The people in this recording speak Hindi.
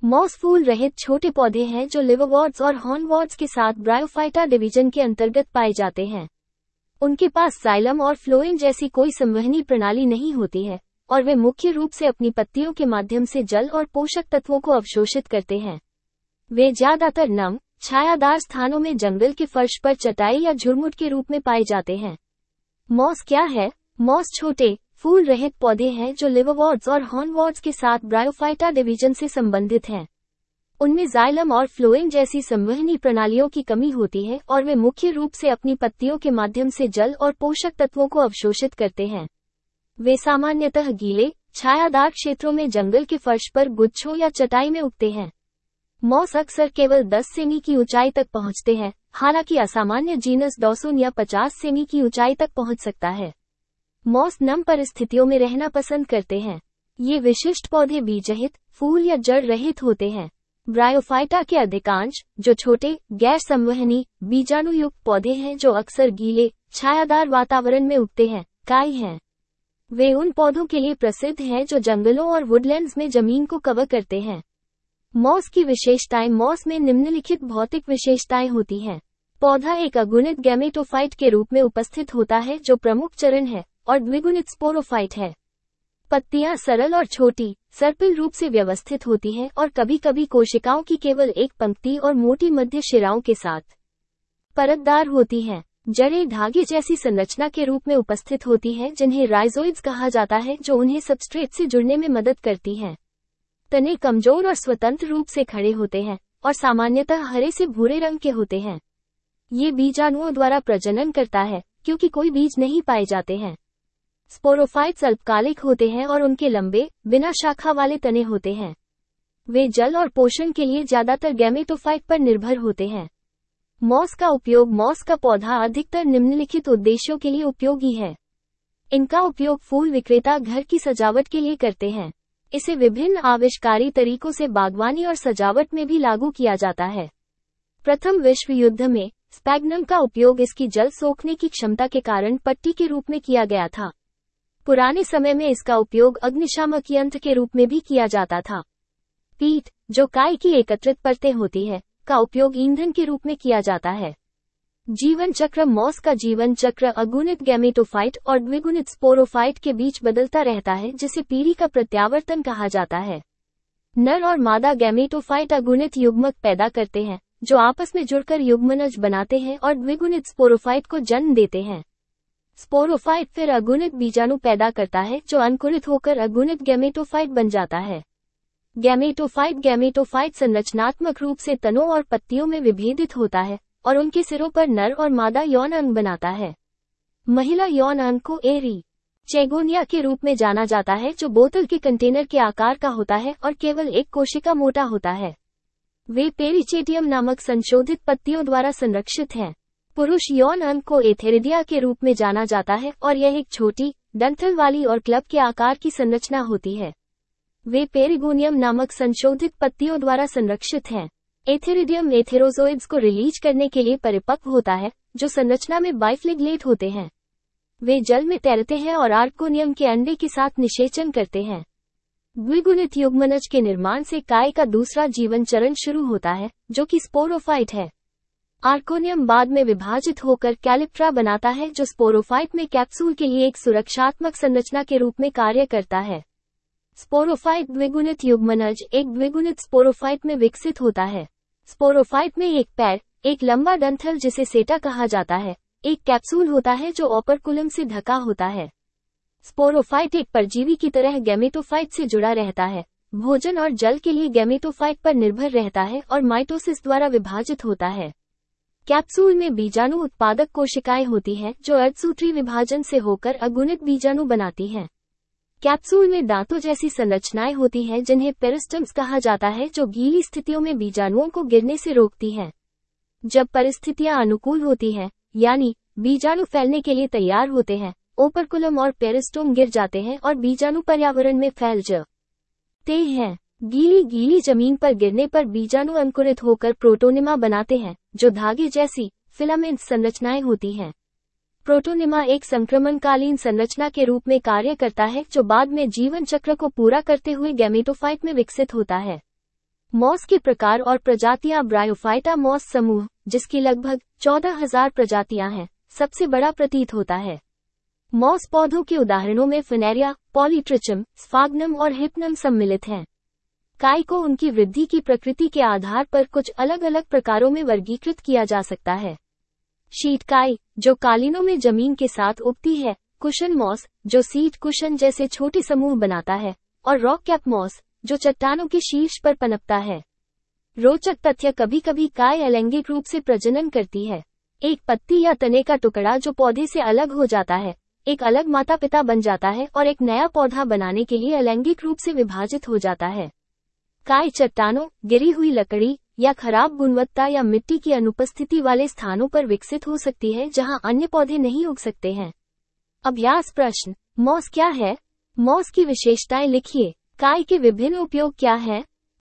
मॉस फूल रहित छोटे पौधे हैं जो लिवरवॉर्ट्स और हॉर्नवॉर्ट्स के साथ ब्रायोफाइटा डिवीजन के अंतर्गत पाए जाते हैं। उनके पास जाइलम और फ्लोएम जैसी कोई संवहनी प्रणाली नहीं होती है और वे मुख्य रूप से अपनी पत्तियों के माध्यम से जल और पोषक तत्वों को अवशोषित करते हैं। वे ज्यादातर नम, छायादार स्थानों में जंगल के फर्श पर चटाई या झुरमुट के रूप में पाए जाते हैं। मॉस क्या है? मॉस छोटे, फूल रहित पौधे हैं जो लिवरवॉर्ट्स और हॉर्नवॉर्ट्स के साथ ब्रायोफाइटा डिवीजन से संबंधित हैं। उनमें जाइलम और फ्लोएम जैसी संवहनी प्रणालियों की कमी होती है और वे मुख्य रूप से अपनी पत्तियों के माध्यम से जल और पोषक तत्वों को अवशोषित करते हैं। वे सामान्यतः गीले, छायादार क्षेत्रों में जंगल के फर्श पर गुच्छों या चटाई में उगते हैं। मॉस अक्सर केवल 10 सेमी की ऊंचाई तक पहुंचते हैं, हालांकि असामान्य जीनस डॉसोन या 50 सेमी की ऊंचाई तक पहुंच सकता है। मॉस नम परिस्थितियों में रहना पसंद करते हैं। ये विशिष्ट पौधे बीजरहित, फूल या जड़ रहित होते हैं। ब्रायोफाइटा के अधिकांश, जो छोटे, गैर संवहनी, बीजाणुयुक्त पौधे हैं जो अक्सर गीले, छायादार वातावरण में उगते हैं, काय हैं। वे उन पौधों के लिए प्रसिद्ध हैं जो जंगलों और वुडलैंड्स में जमीन को कवर करते हैं। मॉस की विशेषताएं। मॉस में निम्नलिखित भौतिक विशेषताएं होती हैं। पौधा एक अगुणित गैमेटोफाइट के रूप में उपस्थित होता है जो प्रमुख चरण है, और द्विगुणित स्पोरोफाइट है। पत्तियां सरल और छोटी, सर्पिल रूप से व्यवस्थित होती हैं और कभी-कभी कोशिकाओं की केवल एक पंक्ति और मोटी मध्य शिराओं के साथ परतदार होती हैं। जड़ें धागे जैसी संरचना के रूप में उपस्थित होती हैं जिन्हें राइजोइड्स कहा जाता है, जो उन्हें सबस्ट्रेट से जुड़ने में मदद करती हैं। तने कमजोर और स्वतंत्र रूप से खड़े होते हैं और सामान्यतः हरे से भूरे रंग के होते हैं। ये बीजाणुओं द्वारा प्रजनन करता है क्योंकि कोई बीज नहीं पाए जाते हैं। स्पोरोफाइट्स अल्पकालिक होते हैं और उनके लंबे, बिना शाखा वाले तने होते हैं। वे जल और पोषण के लिए ज्यादातर गैमेटोफाइट पर निर्भर होते हैं। मॉस का उपयोग। मॉस का पौधा अधिकतर निम्नलिखित उद्देश्यों के लिए उपयोगी है। इनका उपयोग फूल विक्रेता घर की सजावट के लिए करते हैं। इसे विभिन्न आविष्कारी तरीकों से बागवानी और सजावट में भी लागू किया जाता है। प्रथम विश्व युद्ध में स्पैग्नम का उपयोग इसकी जल सोखने की क्षमता के कारण पट्टी के रूप में किया गया था। पुराने समय में इसका उपयोग अग्निशामक यंत्र के रूप में भी किया जाता था। पीट, जो काय की एकत्रित परतें होती है, का उपयोग ईंधन के रूप में किया जाता है। जीवन चक्र। मॉस का जीवन चक्र अगुणित गैमेटोफाइट और द्विगुणित स्पोरोफाइट के बीच बदलता रहता है, जिसे पीढ़ी का प्रत्यावर्तन कहा जाता है। नर और मादा गैमेटोफाइट अगुणित युग्मक पैदा करते हैं जो आपस में जुड़कर युग्मनज बनाते हैं और द्विगुणित स्पोरोफाइट को जन्म देते हैं। स्पोरोफाइट फिर अगुणित बीजाणु पैदा करता है जो अंकुरित होकर अगुणित गैमेटोफाइट बन जाता है। गैमेटोफाइट संरचनात्मक रूप से तनों और पत्तियों में विभेदित होता है और उनके सिरों पर नर और मादा यौन अंग बनाता है। महिला यौन अंग को एरी चेगोनिया के रूप में जाना जाता है, जो बोतल के कंटेनर के आकार का होता है और केवल एक कोशिका मोटा होता है। वे पेरिचेटियम नामक संशोधित पत्तियों द्वारा संरक्षित हैं। पुरुष यौन अंग को एथेरिडिया के रूप में जाना जाता है और यह एक छोटी, डंठल वाली और क्लब के आकार की संरचना होती है। वे पेरिगोनियम नामक संशोधित पत्तियों द्वारा संरक्षित हैं। एथेरिडियम एथेरोजोइड्स को रिलीज करने के लिए परिपक्व होता है, जो संरचना में बाइफ्लेगलेट होते हैं। वे जल में तैरते हैं और आर्कोनियम के अंडे के साथ निषेचन करते हैं। द्विगुणित युग्मनज के निर्माण से काय का दूसरा जीवन चरण शुरू होता है, जो कि स्पोरोफाइट है। आर्कोनियम बाद में विभाजित होकर कैलिप्ट्रा बनाता है, जो स्पोरोफाइट में कैप्सूल के लिए एक सुरक्षात्मक संरचना के रूप में कार्य करता है। स्पोरोफाइट द्विगुणित युग्मनज एक द्विगुणित स्पोरोफाइट में विकसित होता है। स्पोरोफाइट में एक पैर, एक लंबा डंठल जिसे सेटा कहा जाता है, एक कैप्सूल होता है जो ओपर्कुलम से ढका होता है। स्पोरोफाइट एक परजीवी की तरह गैमेटोफाइट से जुड़ा रहता है, भोजन और जल के लिए गैमेटोफाइट पर निर्भर रहता है और माइटोसिस द्वारा विभाजित होता है। कैप्सूल में बीजाणु उत्पादक कोशिकाएं होती हैं जो अर्धसूत्री विभाजन से होकर अगुणित बीजाणु बनाती हैं। कैप्सूल में दांतों जैसी संरचनाएं होती हैं जिन्हें पेरिस्टम्स कहा जाता है, जो गीली स्थितियों में बीजाणुओं को गिरने से रोकती हैं। जब परिस्थितियां अनुकूल होती हैं, यानी बीजाणु फैलने के लिए तैयार होते हैं, ओपर्कुलम और पेरिस्टोम गिर जाते हैं और बीजाणु पर्यावरण में फैल जाते हैं। गीली जमीन पर गिरने पर बीजाणु अंकुरित होकर प्रोटोनिमा बनाते हैं, जो धागे जैसी फिलामेंट संरचनाएं होती हैं। प्रोटोनिमा एक संक्रमणकालीन संरचना के रूप में कार्य करता है, जो बाद में जीवन चक्र को पूरा करते हुए गैमेटोफाइट में विकसित होता है। मॉस के प्रकार और प्रजातियां। ब्रायोफाइटा मॉस समूह, जिसकी लगभग 14,000 प्रजातियां हैं, सबसे बड़ा प्रतीत होता है। मॉस पौधों के उदाहरणों में फिनेरिया, पॉलीट्रिचम, स्फाग्नम और हिप्नम सम्मिलित हैं। काई को उनकी वृद्धि की प्रकृति के आधार पर कुछ अलग अलग प्रकारों में वर्गीकृत किया जा सकता है। शीट काई, जो कालीनों में जमीन के साथ उगती है, कुशन मॉस, जो सीट कुशन जैसे छोटे समूह बनाता है, और रॉक कैप मॉस, जो चट्टानों के शीर्ष पर पनपता है। रोचक तथ्य, कभी कभी काई अलैंगिक रूप से प्रजनन करती है। एक पत्ती या तने का टुकड़ा जो पौधे से अलग हो जाता है, एक अलग माता पिता बन जाता है और एक नया पौधा बनाने के लिए अलैंगिक रूप से विभाजित हो जाता है। काई चट्टानों, गिरी हुई लकड़ी या खराब गुणवत्ता या मिट्टी की अनुपस्थिति वाले स्थानों पर विकसित हो सकती है जहां अन्य पौधे नहीं उग सकते हैं। अभ्यास प्रश्न, मॉस क्या है? मॉस की विशेषताएं लिखिए। काई के विभिन्न उपयोग क्या हैं?